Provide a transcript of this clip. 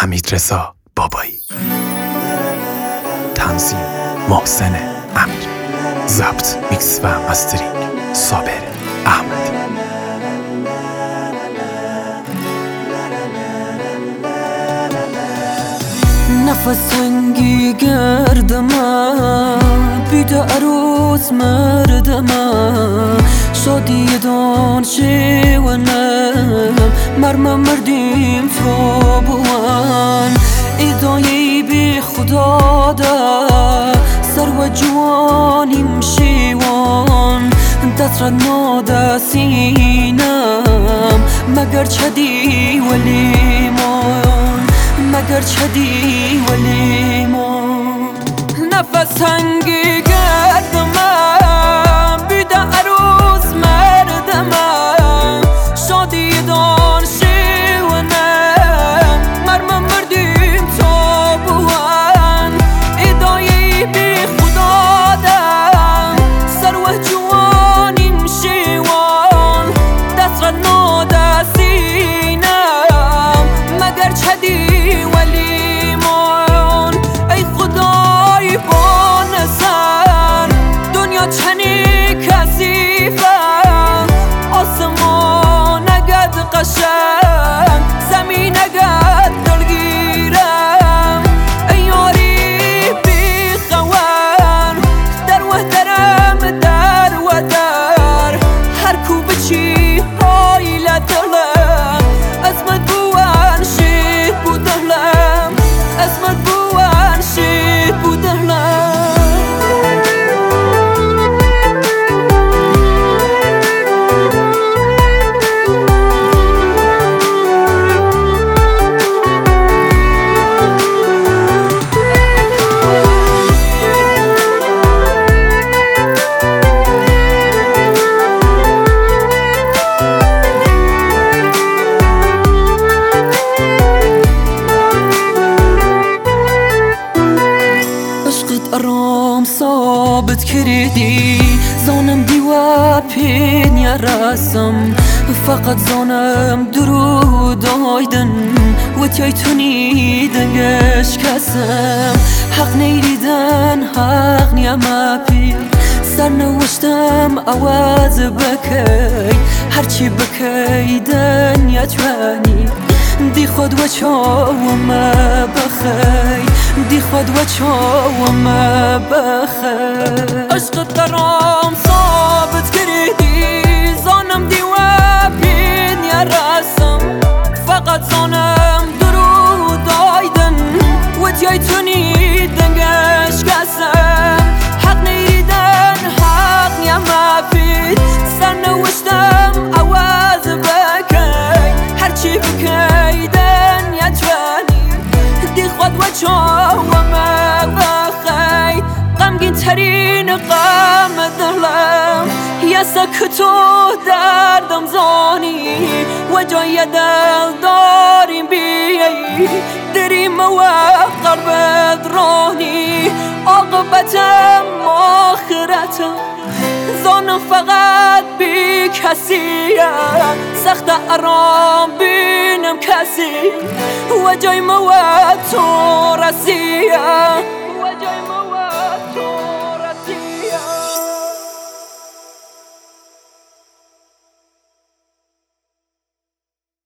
حمیدرضا بابایی، تنظیم محسن امیر، ضبط میکس و مسترینگ صابر احمدی. نفس تنگی گردمه بیده عروس مردمه شادی دان شیونم مرمه مردیم تو بوان ایدایی بی خدا ده سر و جوانیم شیوان دسترد ناده سینم مگر چدی ولیمان مگر چدی ولیمان نفس تنگی گردمه بیده عروس مردمه شادی دان شیونم مرمه مردیم تو بوان ایدایی بی خدا دم سر و جوانیم شیوان دست را ناده سینم مگر چدی ولیمان ای خدای با نظر دنیا چنی کثیفه آسمان نگد قشنگ زمین نگد دلگیرم ای یاری بی خوان در و درم در و در هر کو بچی هایل دلم اسمت بوان شید بودلم اسمت بوان شید بودلم ارام ثابت کردی زانم دیوه پین یا رسم فقط زانم درود آیدن و تیای تونی دنگش کسم حق نیریدن حق نیم پیر سر نوشتم آواز بکی هرچی بکی دنیا توانی دی خود و چاوم بخی دی خود و چاوم بخی عشق درام ثابت کردی زانم دیوه بین یا رسم فقط زانم درود آیدن و تیای تونی دنگش کسم حق نیریدن حق نیم بید سر نوشتم آواز بکی هرچی بکی دنیا توانی دی خود و چاوم بخی غمگین ترین غم دلم یه سکتو دردم زانی و جای دل داریم بیایی دریم و قربت رانی عاقبتم آخرتم زانم فقط بی کسیه سخت ارام بینم کسی و جای موت تو رسیه